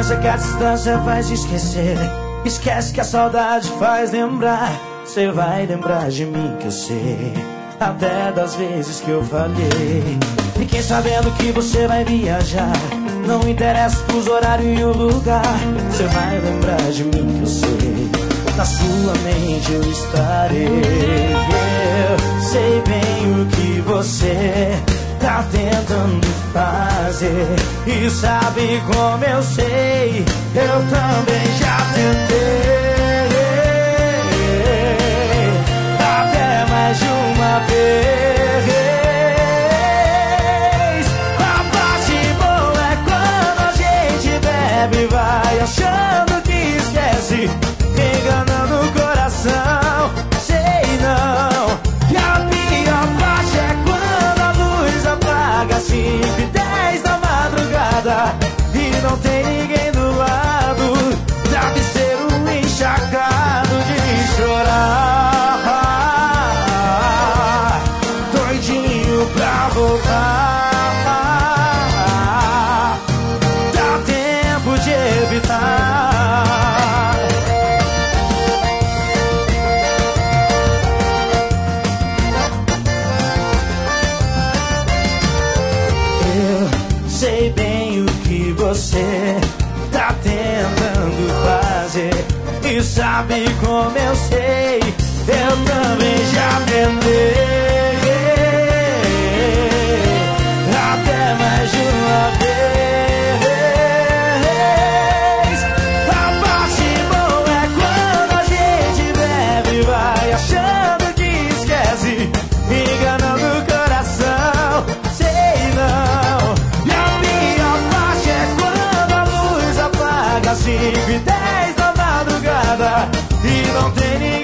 pensa que a distância faz esquecer. Esquece que a saudade faz lembrar. Cê vai lembrar de mim que eu sei, até das vezes que eu falhei. Fiquei sabendo que você vai viajar. Não interessa os horários e o lugar. Cê vai lembrar de mim que eu sei, na sua mente eu estarei. Eu sei bem o que você tá tentando fazer, e sabe como eu sei, eu também já tentei, até mais de uma vez. A parte boa é quando a gente bebe e vai achando que esquece, enganando o coração. Sei não, que a pior parte é quando a luz apaga 5h10 da madrugada e não tem ninguém do lado. Travesseiro encharcado de chorar, doidinho pra voltar. Dá tempo de evitar. Sei bem o que você tá tentando fazer, e sabe como eu sei, eu também já tentei, até mais de uma vez. A parte boa é quando a gente bebe e vai achando que esquece, enganando o coração. Sei não, 5h10 da madrugada e não tem ninguém